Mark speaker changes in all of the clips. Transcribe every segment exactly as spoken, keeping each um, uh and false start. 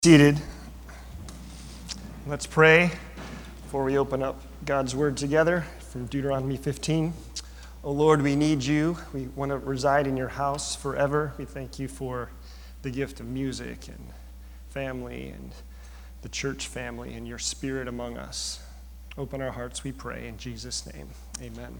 Speaker 1: Seated. Let's pray before we open up God's Word together from Deuteronomy fifteen. Oh Lord, we need you. We want to reside in your house forever. We thank you for the gift of music and family and the church family and your spirit among us. Open our hearts, we pray, in Jesus' name. Amen.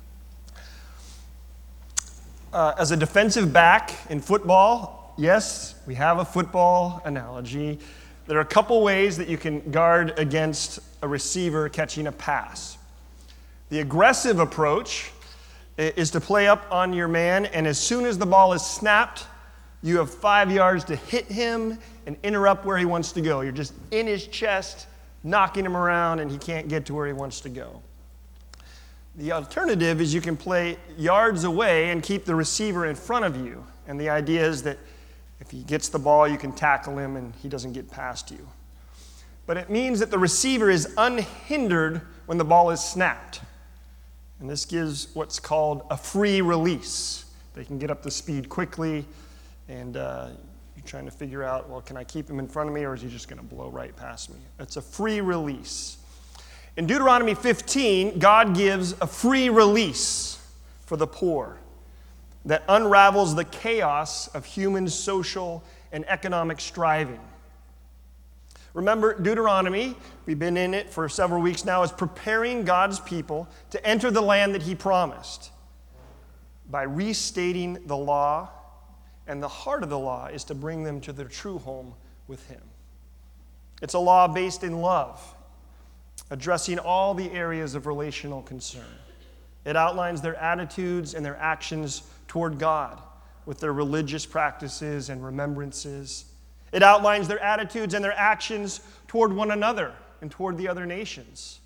Speaker 1: Uh, as a defensive back in football, yes, we have a football analogy. There are a couple ways that you can guard against a receiver catching a pass. The aggressive approach is to play up on your man, and as soon as the ball is snapped, you have five yards to hit him and interrupt where he wants to go. You're just in his chest, knocking him around, and he can't get to where he wants to go. The alternative is you can play yards away and keep the receiver in front of you. And the idea is that if he gets the ball, you can tackle him and he doesn't get past you. But it means that the receiver is unhindered when the ball is snapped. And this gives what's called a free release. They can get up to speed quickly, and uh, you're trying to figure out, well, can I keep him in front of me, or is he just going to blow right past me? It's a free release. In Deuteronomy fifteen, God gives a free release for the poor that unravels the chaos of human social and economic striving. Remember, Deuteronomy, we've been in it for several weeks now, is preparing God's people to enter the land that he promised by restating the law, and the heart of the law is to bring them to their true home with him. It's a law based in love, addressing all the areas of relational concern. It outlines their attitudes and their actions toward God with their religious practices and remembrances. It outlines their attitudes and their actions toward one another and toward the other nations.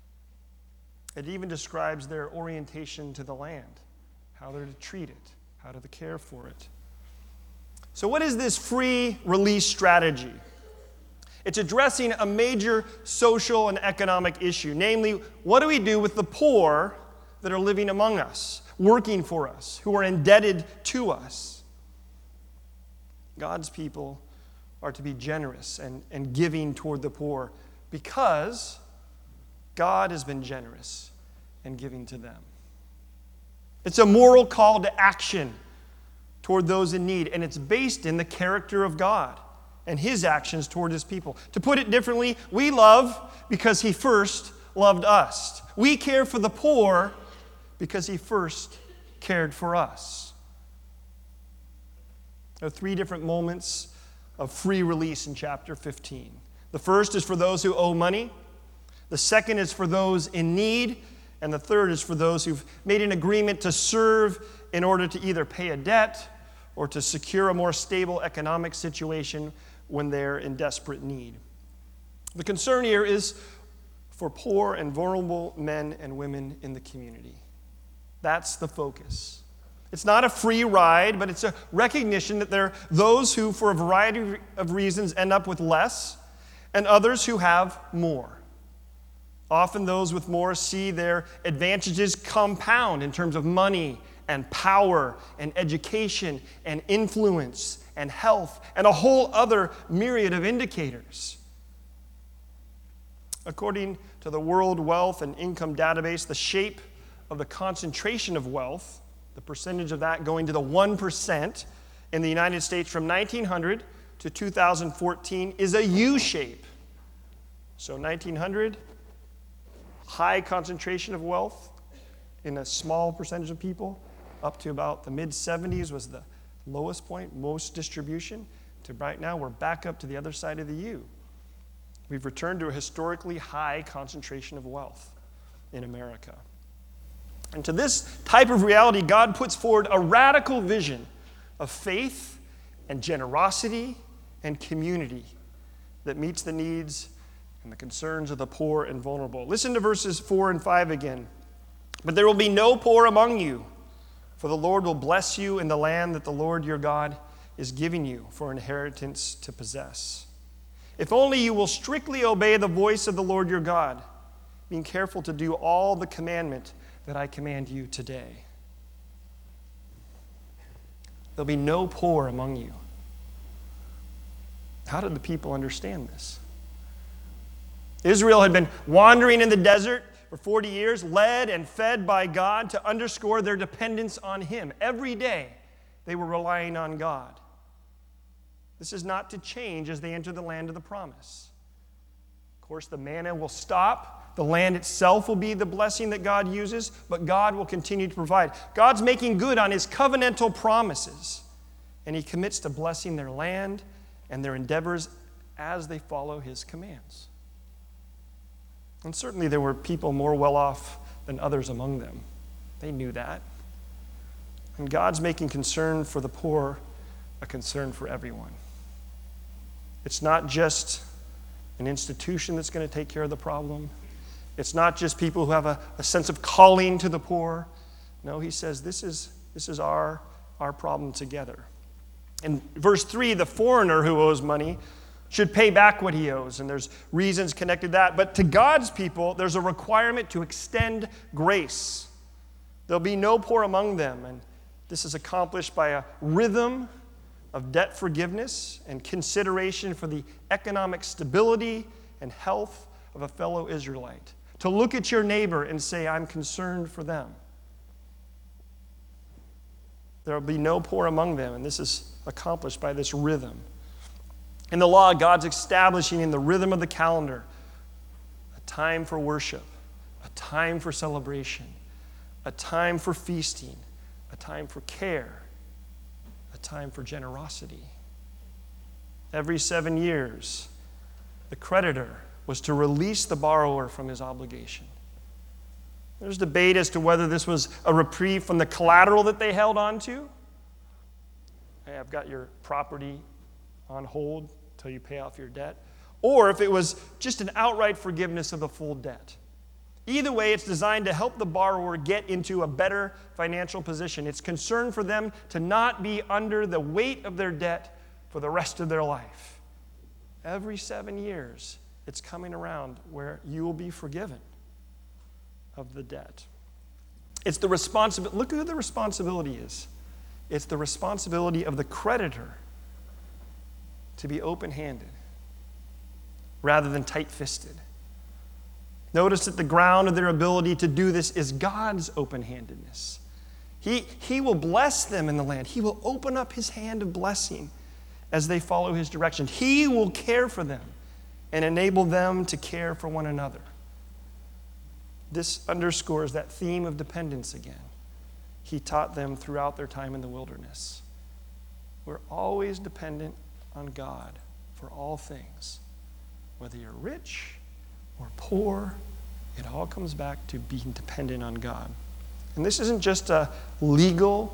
Speaker 1: It even describes their orientation to the land, how they're to treat it, how to care for it. So what is this free release strategy? It's addressing a major social and economic issue, namely, what do we do with the poor that are living among us, working for us, who are indebted to us? God's people are to be generous and, and giving toward the poor because God has been generous and giving to them. It's a moral call to action toward those in need, and it's based in the character of God and his actions toward his people. To put it differently, we love because he first loved us. We care for the poor because he first cared for us. There are three different moments of free release in chapter fifteen. The first is for those who owe money. The second is for those in need. And the third is for those who've made an agreement to serve in order to either pay a debt or to secure a more stable economic situation when they're in desperate need. The concern here is for poor and vulnerable men and women in the community. That's the focus. It's not a free ride, but it's a recognition that there are those who, for a variety of reasons, end up with less, and others who have more. Often those with more see their advantages compound in terms of money and power and education and influence and health and a whole other myriad of indicators. According to the World Wealth and Income Database, the shape of the concentration of wealth, the percentage of that going to the one percent in the United States from nineteen hundred to two thousand fourteen is a U-shape. So nineteen hundred, high concentration of wealth in a small percentage of people, up to about the mid seventies was the lowest point, most distribution, to right now we're back up to the other side of the U. We've returned to a historically high concentration of wealth in America. And to this type of reality, God puts forward a radical vision of faith and generosity and community that meets the needs and the concerns of the poor and vulnerable. Listen to verses four and five again. But there will be no poor among you, for the Lord will bless you in the land that the Lord your God is giving you for inheritance to possess. If only you will strictly obey the voice of the Lord your God, being careful to do all the commandment that I command you today. There'll be no poor among you. How did the people understand this? Israel had been wandering in the desert for forty years, led and fed by God to underscore their dependence on Him. Every day, they were relying on God. This is not to change as they enter the land of the promise. Of course, the manna will stop. The land itself will be the blessing that God uses, but God will continue to provide. God's making good on His covenantal promises, and He commits to blessing their land and their endeavors as they follow His commands. And certainly there were people more well off than others among them. They knew that. And God's making concern for the poor a concern for everyone. It's not just an institution that's going to take care of the problem. It's not just people who have a, a sense of calling to the poor. No, He says this is, this is our, our problem together. In verse three, the foreigner who owes money should pay back what he owes, and there's reasons connected to that. But to God's people, there's a requirement to extend grace. There'll be no poor among them, and this is accomplished by a rhythm of debt forgiveness and consideration for the economic stability and health of a fellow Israelite. To look at your neighbor and say, I'm concerned for them. There will be no poor among them, and this is accomplished by this rhythm. In the law, God's establishing in the rhythm of the calendar a time for worship, a time for celebration, a time for feasting, a time for care, a time for generosity. Every seven years, the creditor was to release the borrower from his obligation. There's debate as to whether this was a reprieve from the collateral that they held on to. Hey, I've got your property on hold until you pay off your debt. Or if it was just an outright forgiveness of the full debt. Either way, it's designed to help the borrower get into a better financial position. It's concerned for them to not be under the weight of their debt for the rest of their life. Every seven years, it's coming around where you will be forgiven of the debt. It's the responsibility. Look who the responsibility is. It's the responsibility of the creditor to be open-handed rather than tight-fisted. Notice that the ground of their ability to do this is God's open-handedness. He, he will bless them in the land. He will open up His hand of blessing as they follow His direction. He will care for them and enable them to care for one another. This underscores that theme of dependence again. He taught them throughout their time in the wilderness. We're always dependent on God for all things. Whether you're rich or poor, it all comes back to being dependent on God. And this isn't just a legal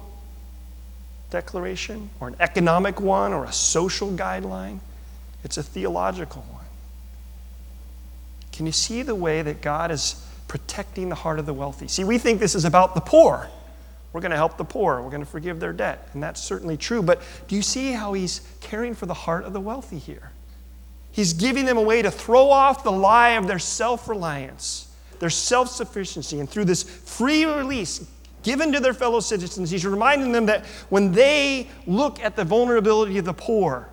Speaker 1: declaration or an economic one or a social guideline. It's a theological one. Can you see the way that God is protecting the heart of the wealthy? See, we think this is about the poor. We're going to help the poor. We're going to forgive their debt. And that's certainly true. But do you see how He's caring for the heart of the wealthy here? He's giving them a way to throw off the lie of their self-reliance, their self-sufficiency. And through this free release given to their fellow citizens, He's reminding them that when they look at the vulnerability of the poor,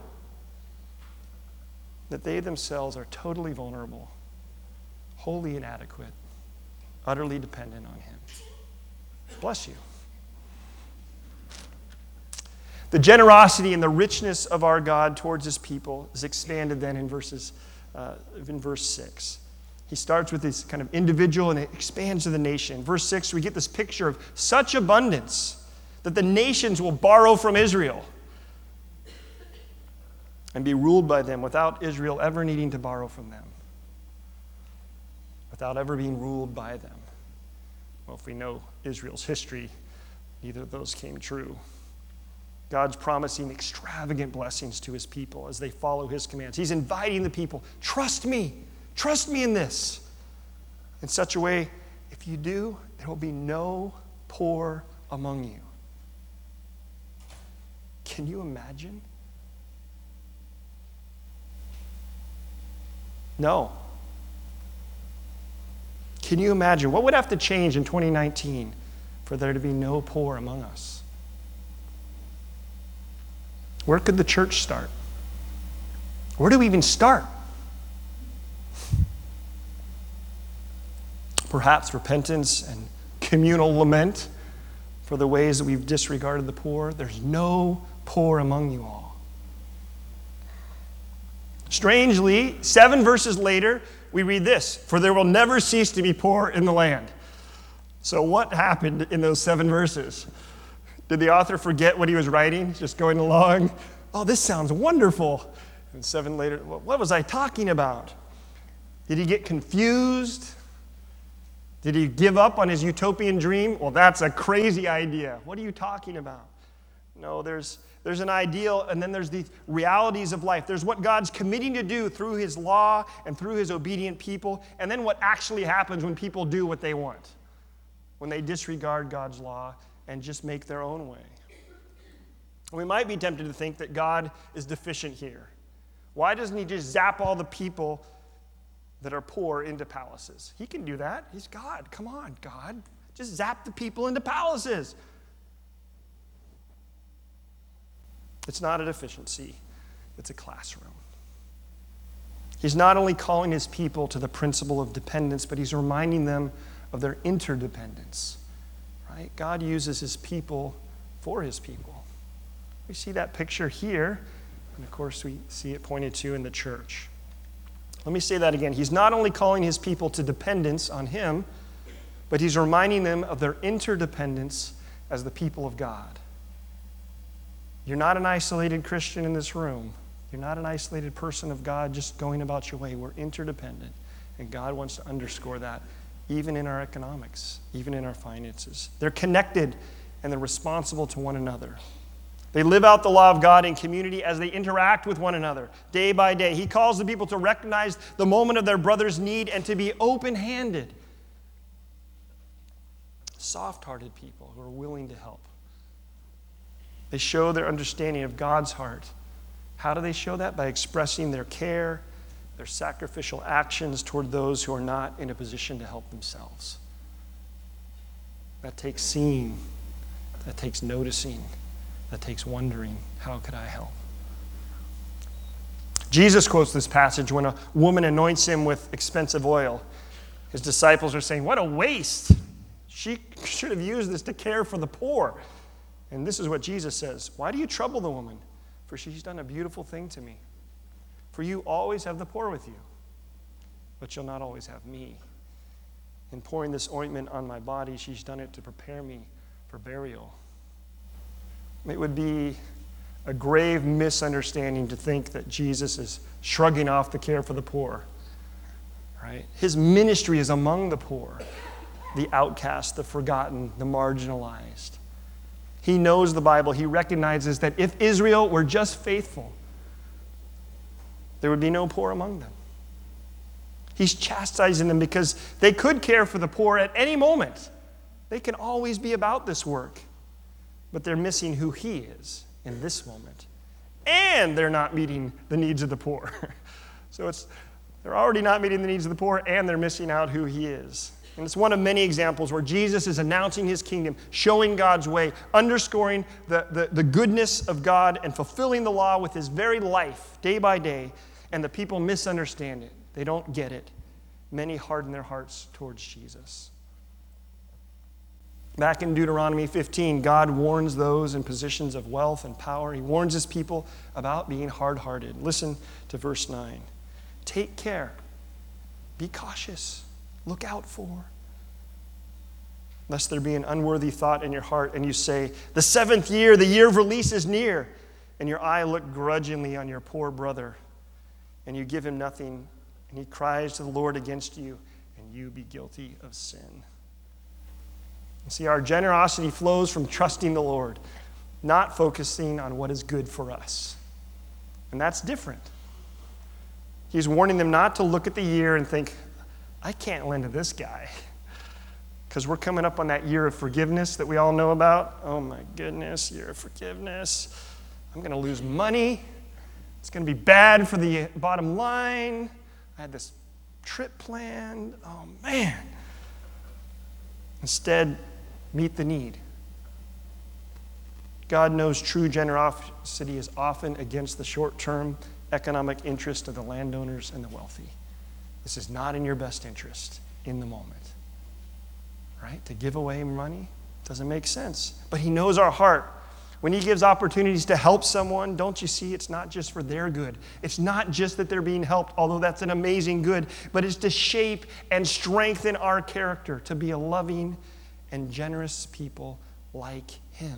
Speaker 1: that they themselves are totally vulnerable, wholly inadequate, utterly dependent on Him. Bless you. The generosity and the richness of our God towards His people is expanded then in verses uh, in verse six. He starts with this kind of individual and it expands to the nation. In verse six, we get this picture of such abundance that the nations will borrow from Israel and be ruled by them without Israel ever needing to borrow from them, without ever being ruled by them. Well, if we know Israel's history, neither of those came true. God's promising extravagant blessings to His people as they follow His commands. He's inviting the people, trust me, trust me in this. In such a way, if you do, there will be no poor among you. Can you imagine? No. Can you imagine? What would have to change in twenty nineteen for there to be no poor among us? Where could the church start? Where do we even start? Perhaps repentance and communal lament for the ways that we've disregarded the poor. There's no poor among you all. Strangely, seven verses later, we read this: for there will never cease to be poor in the land. So what happened in those seven verses? Did the author forget what he was writing, just going along? Oh, this sounds wonderful. And seven later, what was I talking about? Did he get confused? Did he give up on his utopian dream? Well, that's a crazy idea. What are you talking about? No, there's, there's an ideal, and then there's the realities of life. There's what God's committing to do through his law and through his obedient people, and then what actually happens when people do what they want, when they disregard God's law and just make their own way. We might be tempted to think that God is deficient here. Why doesn't he just zap all the people that are poor into palaces? He can do that. He's God. Come on, God. Just zap the people into palaces. It's not a deficiency. It's a classroom. He's not only calling his people to the principle of dependence, but he's reminding them of their interdependence. Right? God uses his people for his people. We see that picture here, and of course we see it pointed to in the church. Let me say that again. He's not only calling his people to dependence on him, but he's reminding them of their interdependence as the people of God. You're not an isolated Christian in this room. You're not an isolated person of God just going about your way. We're interdependent, and God wants to underscore that even in our economics, even in our finances. They're connected, and they're responsible to one another. They live out the law of God in community as they interact with one another day by day. He calls the people to recognize the moment of their brother's need and to be open-handed, soft-hearted people who are willing to help. They show their understanding of God's heart. How do they show that? By expressing their care, their sacrificial actions toward those who are not in a position to help themselves. That takes seeing. That takes noticing. That takes wondering, how could I help? Jesus quotes this passage when a woman anoints him with expensive oil. His disciples are saying, what a waste. She should have used this to care for the poor. And this is what Jesus says. Why do you trouble the woman? For she's done a beautiful thing to me. For you always have the poor with you, but you'll not always have me. In pouring this ointment on my body, she's done it to prepare me for burial. It would be a grave misunderstanding to think that Jesus is shrugging off the care for the poor. Right? His ministry is among the poor, the outcast, the forgotten, the marginalized. He knows the Bible. He recognizes that if Israel were just faithful, there would be no poor among them. He's chastising them because they could care for the poor at any moment. They can always be about this work. But they're missing who he is in this moment. And they're not meeting the needs of the poor. So it's they're already not meeting the needs of the poor, and they're missing out who he is. And it's one of many examples where Jesus is announcing his kingdom, showing God's way, underscoring the, the, the goodness of God, and fulfilling the law with his very life, day by day. And the people misunderstand it. They don't get it. Many harden their hearts towards Jesus. Back in Deuteronomy fifteen, God warns those in positions of wealth and power. He warns his people about being hard-hearted. Listen to verse nine. Take care. Be cautious. Look out for. Lest there be an unworthy thought in your heart and you say, the seventh year, the year of release is near, and your eye look grudgingly on your poor brother, and you give him nothing, and he cries to the Lord against you, and you be guilty of sin. See, our generosity flows from trusting the Lord, not focusing on what is good for us. And that's different. He's warning them not to look at the year and think, I can't lend to this guy. Because we're coming up on that year of forgiveness that we all know about. Oh my goodness, year of forgiveness. I'm going to lose money. It's going to be bad for the bottom line. I had this trip planned. Oh man. Instead, meet the need. God knows true generosity is often against the short term economic interest of the landowners and the wealthy. This is not in your best interest in the moment. Right? To give away money doesn't make sense. But he knows our heart. When he gives opportunities to help someone, don't you see it's not just for their good. It's not just that they're being helped, although that's an amazing good, but it's to shape and strengthen our character, to be a loving and generous people like him.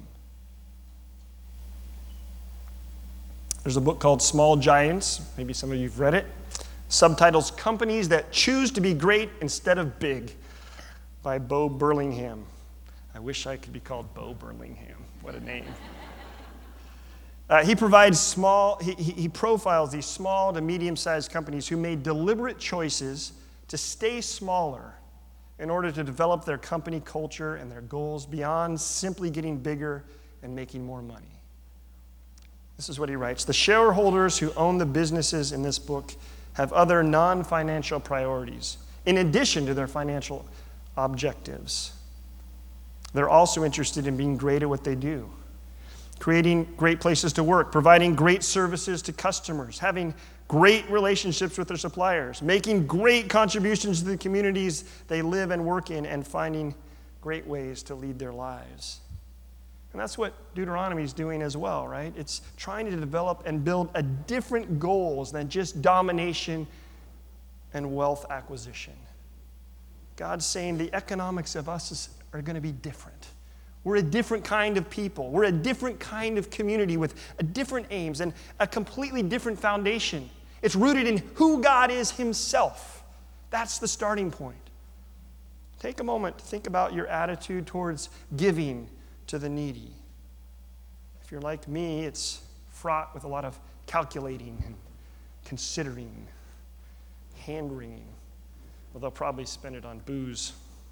Speaker 1: There's a book called Small Giants. Maybe some of you have read it. Subtitles, Companies That Choose to Be Great Instead of Big, by Bo Burlingham. I wish I could be called Bo Burlingham. What a name. Uh, he provides small, he, he, he profiles these small to medium-sized companies who made deliberate choices to stay smaller in order to develop their company culture and their goals beyond simply getting bigger and making more money. This is what he writes. The shareholders who own the businesses in this book have other non-financial priorities in addition to their financial objectives. They're also interested in being great at what they do, creating great places to work, providing great services to customers, having great relationships with their suppliers, making great contributions to the communities they live and work in, and finding great ways to lead their lives. And that's what Deuteronomy is doing as well, right? It's trying to develop and build a different goals than just domination and wealth acquisition. God's saying the economics of us is, are going to be different. We're a different kind of people. We're a different kind of community with a different aims and a completely different foundation. It's rooted in who God is himself. That's the starting point. Take a moment to think about your attitude towards giving to the needy. If you're like me, it's fraught with a lot of calculating and considering, hand-wringing. Well, they'll probably spend it on booze.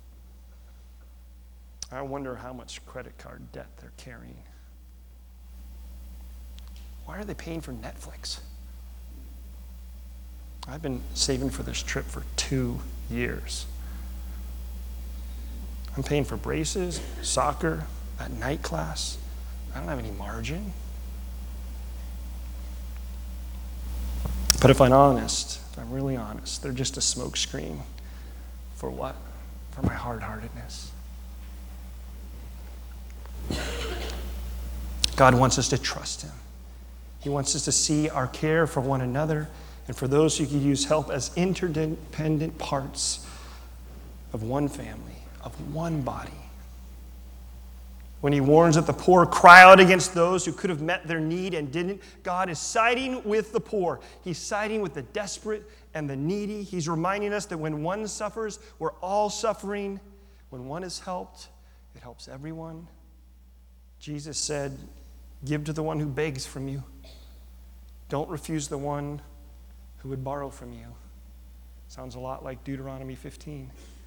Speaker 1: I wonder how much credit card debt they're carrying. Why are they paying for Netflix? I've been saving for this trip for two years. I'm paying for braces, soccer, that night class. I don't have any margin. But if I'm honest, if I'm really honest, they're just a smokescreen. For what? For my hard-heartedness. God wants us to trust him. He wants us to see our care for one another and for those who could use help as interdependent parts of one family, of one body. When he warns that the poor cry out against those who could have met their need and didn't, God is siding with the poor. He's siding with the desperate and the needy. He's reminding us that when one suffers, we're all suffering. When one is helped, it helps everyone. Jesus said, give to the one who begs from you. Don't refuse the one who would borrow from you. Sounds a lot like Deuteronomy fifteen.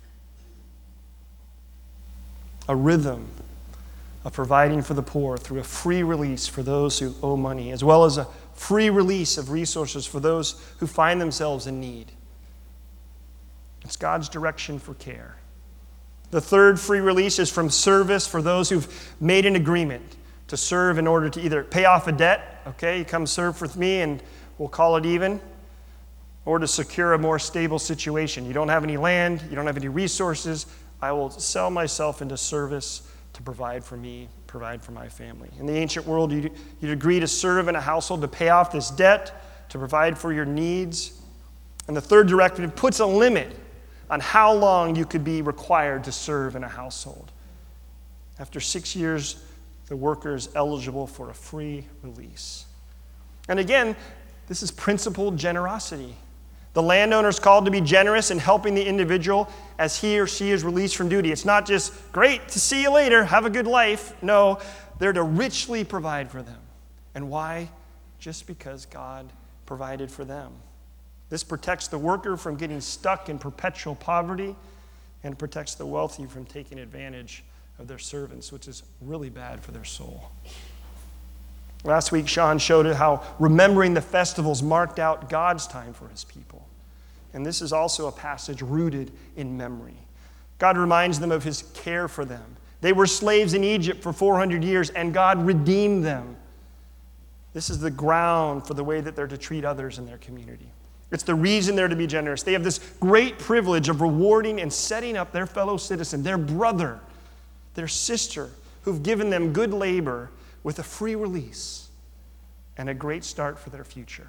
Speaker 1: A rhythm of providing for the poor through a free release for those who owe money, as well as a free release of resources for those who find themselves in need. It's God's direction for care. The third free release is from service for those who've made an agreement to serve in order to either pay off a debt, okay, you come serve with me and we'll call it even, or to secure a more stable situation. You don't have any land, you don't have any resources, I will sell myself into service to provide for me, provide for my family. In the ancient world, you'd, you'd agree to serve in a household to pay off this debt, to provide for your needs. And the third directive puts a limit on how long you could be required to serve in a household. After six years, the worker is eligible for a free release. And again, this is principled generosity. The landowner is called to be generous in helping the individual as he or she is released from duty. It's not just, great to see you later, have a good life. No, they're to richly provide for them. And why? Just because God provided for them. This protects the worker from getting stuck in perpetual poverty and protects the wealthy from taking advantage of their servants, which is really bad for their soul. Last week, Sean showed how remembering the festivals marked out God's time for his people. And this is also a passage rooted in memory. God reminds them of his care for them. They were slaves in Egypt for four hundred years, and God redeemed them. This is the ground for the way that they're to treat others in their community. It's the reason they're to be generous. They have this great privilege of rewarding and setting up their fellow citizen, their brother, their sister, who've given them good labor with a free release and a great start for their future.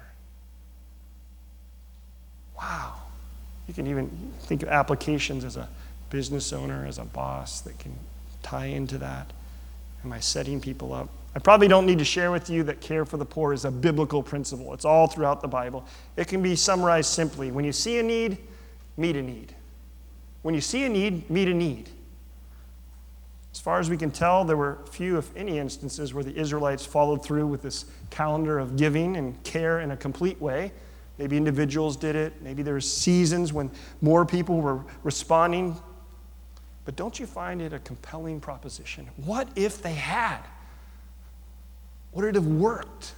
Speaker 1: Wow. You can even think of applications as a business owner, as a boss that can tie into that. Am I setting people up? I probably don't need to share with you that care for the poor is a biblical principle. It's all throughout the Bible. It can be summarized simply. When you see a need, meet a need. When you see a need, meet a need. As far as we can tell, there were few, if any, instances where the Israelites followed through with this calendar of giving and care in a complete way. Maybe individuals did it. Maybe there were seasons when more people were responding. But don't you find it a compelling proposition? What if they had? Would it have worked?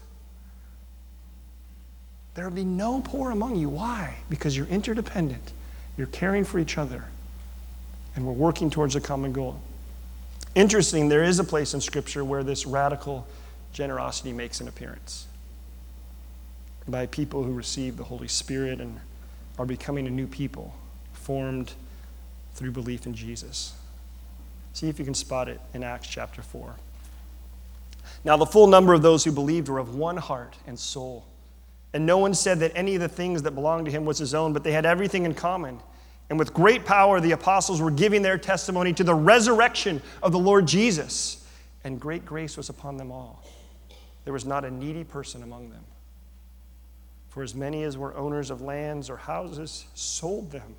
Speaker 1: There would be no poor among you. Why? Because you're interdependent. You're caring for each other. And we're working towards a common goal. Interesting, there is a place in Scripture where this radical generosity makes an appearance. By people who receive the Holy Spirit and are becoming a new people, formed through belief in Jesus. See if you can spot it in Acts chapter four. Now the full number of those who believed were of one heart and soul. And no one said that any of the things that belonged to him was his own, but they had everything in common. And with great power the apostles were giving their testimony to the resurrection of the Lord Jesus. And great grace was upon them all. There was not a needy person among them. For as many as were owners of lands or houses sold them,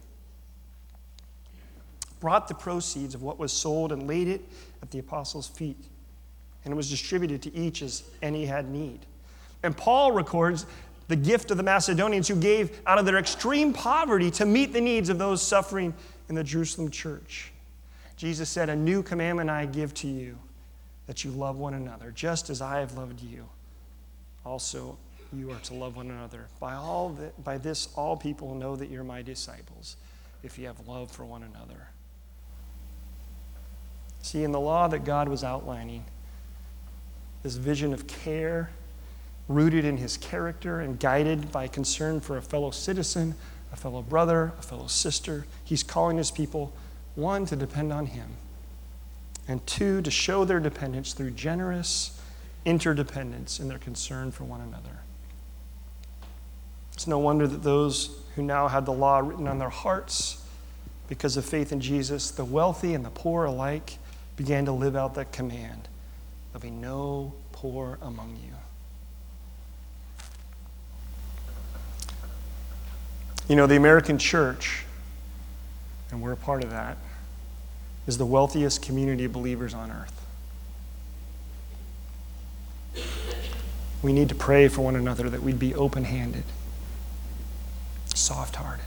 Speaker 1: brought the proceeds of what was sold and laid it at the apostles' feet. And it was distributed to each as any had need. And Paul records the gift of the Macedonians who gave out of their extreme poverty to meet the needs of those suffering in the Jerusalem church. Jesus said, "A new commandment I give to you, that you love one another, just as I have loved you. Also, you are to love one another. By all that, by this, all people will know that you're my disciples, if you have love for one another." See, in the law that God was outlining, this vision of care, rooted in his character and guided by concern for a fellow citizen, a fellow brother, a fellow sister, he's calling his people, one, to depend on him, and two, to show their dependence through generous interdependence in their concern for one another. It's no wonder that those who now had the law written on their hearts because of faith in Jesus, the wealthy and the poor alike, began to live out that command. There'll be no poor among you. You know, the American church, and we're a part of that, is the wealthiest community of believers on earth. We need to pray for one another that we'd be open-handed, soft-hearted.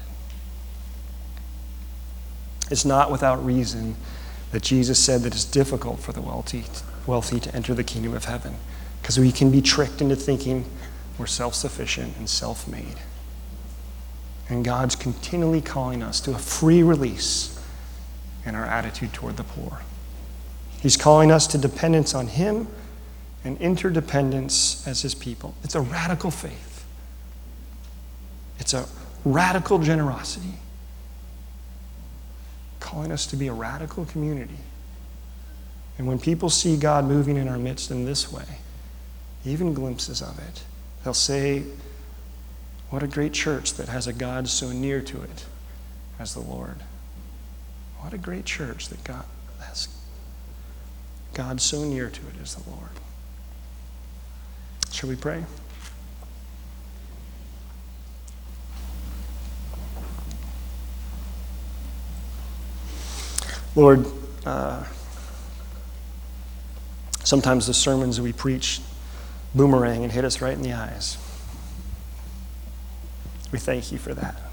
Speaker 1: It's not without reason that Jesus said that it's difficult for the wealthy, wealthy to enter the kingdom of heaven, because we can be tricked into thinking we're self-sufficient and self-made. And God's continually calling us to a free release in our attitude toward the poor. He's calling us to dependence on him and interdependence as his people. It's a radical faith. It's a radical generosity, calling us to be a radical community. And when people see God moving in our midst in this way, even glimpses of it, they'll say, what a great church that has a God so near to it as the Lord. What a great church that God has God so near to it as the Lord. Shall we pray? Lord, uh, sometimes the sermons we preach boomerang and hit us right in the eyes. We thank you for that.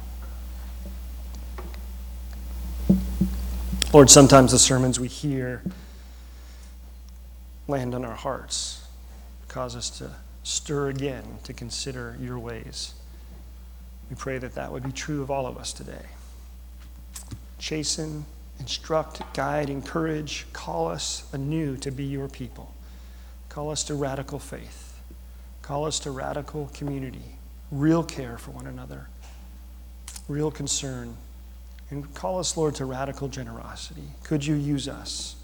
Speaker 1: Lord, sometimes the sermons we hear land on our hearts, cause us to stir again to consider your ways. We pray that that would be true of all of us today. Chasten, instruct, guide, encourage, call us anew to be your people. Call us to radical faith. Call us to radical community, real care for one another, real concern. And call us, Lord, to radical generosity. Could you use us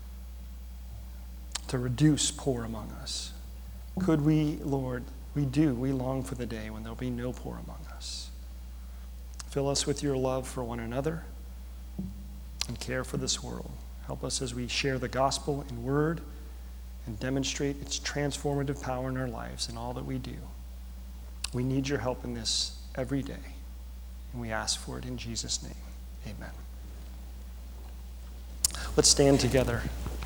Speaker 1: to reduce poor among us? Could we, Lord, we do, we long for the day when there'll be no poor among us. Fill us with your love for one another and care for this world. Help us as we share the gospel in word and demonstrate its transformative power in our lives in all that we do. We need your help in this every day, and we ask for it in Jesus' name. Amen. Let's stand together.